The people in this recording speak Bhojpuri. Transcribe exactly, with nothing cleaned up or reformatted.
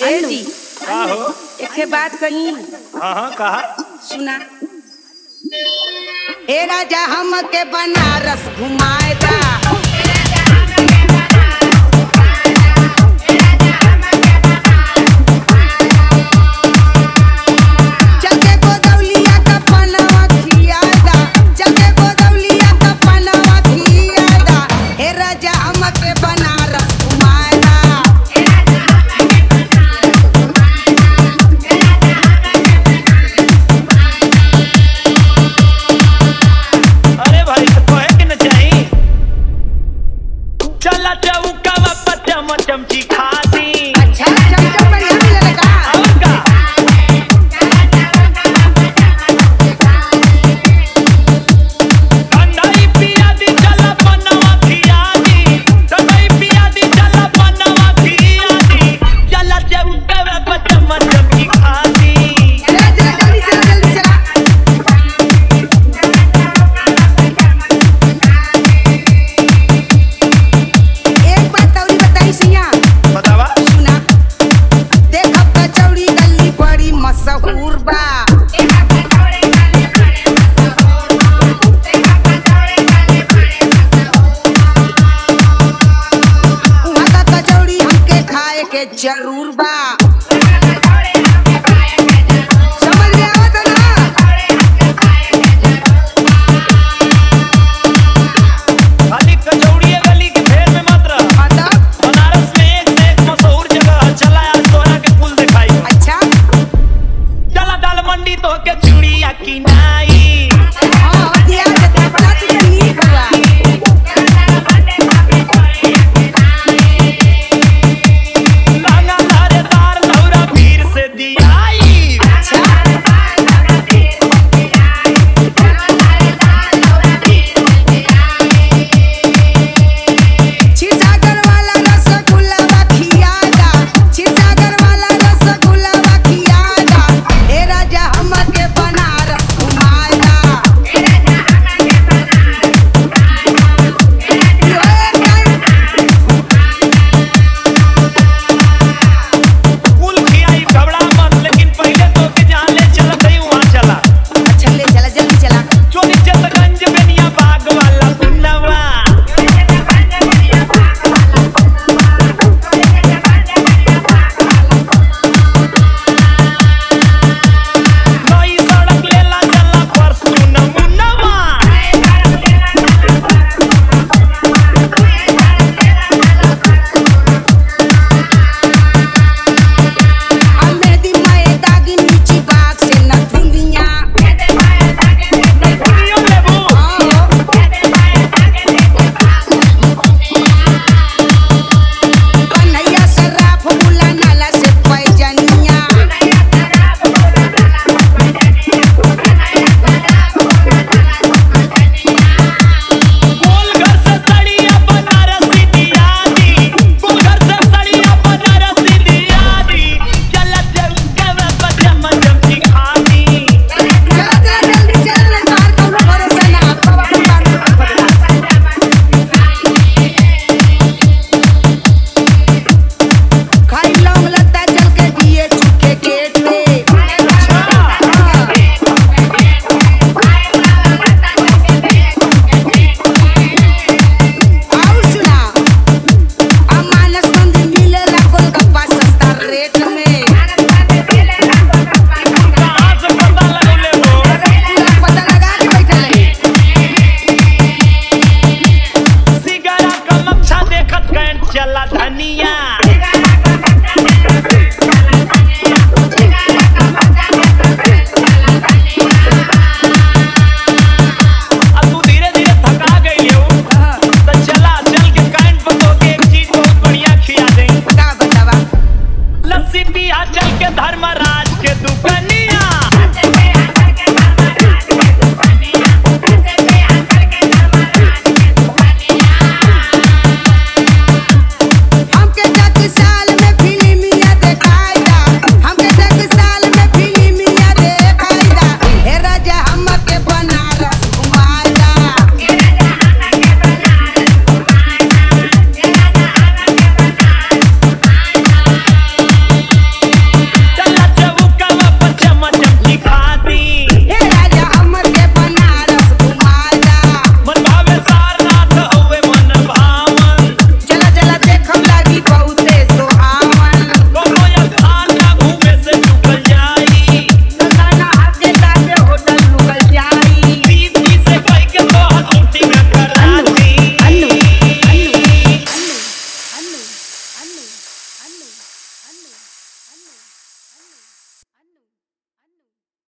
ए जी का हो? एक बात कही। हाँ हाँ कहा सुना। ए राजा हमके बनारस घुमाएगा, चके गोदौलिया का पनवा खियादा, चके गोदौलिया का पनवा खियादा। ए राजा हमके बनारस घुमाएगा। अरे भाई तो कहे कि न चाहिए चला चौका बापा चम चमची खाती। अच्छा चमचम बढ़िया मिलेगा। और का ठंडाई पिया दी चला बनवा खिया दी, ठंडाई पिया दी चला बनवा खिया दी, चला चौका बापा चम चमची खाती। चला चला जल्दी चला जल्दी चला। एक बात तौरी बताई सिया। बतावा सुना। देखब कचौड़ी गली बड़ी मशहूर बा। उहाँ का कचौड़ी हमके खाए के जरूर बा। समझ में आवत है ना? खाली कचौड़ी गली के फेर में मत रह। मतलब बनारस में एक से एक मशहूर जगह है, चला आज तोरा के पुल दिखाई। अच्छा। चला दाल मंडी तो के चूड़िया की नाई। हाँ दिया देता बड़ा तुझे नीक हुआ। लाना धारेदार लौरा भीड़ से दियाई। अच्छा। क्षीरसागर वाला रसगुल्ला खियादा, क्षीरसागर वाला रसगुल्ला खियादा। ए राजा हमके बनारस घुमाएगा। कुल खियाई घबरा मत, लेकिन पहले तो के जहाँ ले चलत हई वहाँ चला। अच्छा ले चला जल्दी चला। चोरी चतगंज बेनिया बाग वाला पुनवा। नई सड़क लेला चला परसुन मुनवा। हम मेहदी माए दागी नीची बाग से न दुनिया। दुनिया लेबू कन्हैया सराफ बुला नाला से पैजनिया। गोलघर से सड़िया बनारसी दिया दी, गोलघर से सड़िया बनारसी दिया दी, चला चौका बापा चम चमची खाती। चला चला जल्दी चला, बाहर कौनो भरोसा ना। बाबा के बात मत बता। खाई लौंग लगता चल के दिए चुके गेट पे। और सुना। आ मानस मंदिर मिलेला गोलगप्पा सस्ता रेट में। कहाँ से पता लगौले हो? पूरा पता लगा के बैठल है। सिगरा का मक्छा देखत कैंट चला धनिया। अब तू धीरे धीरे थका गई हो, तो चला चल के कैंट पर तो के एक चीज बहुत बढ़िया खिया दें। का बतावा। लस्सी पिया चल के धर्मराज के दुकनिया।